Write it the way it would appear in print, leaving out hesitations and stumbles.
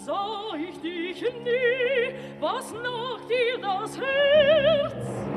sah ich dich nie, was nagt dir das Herz?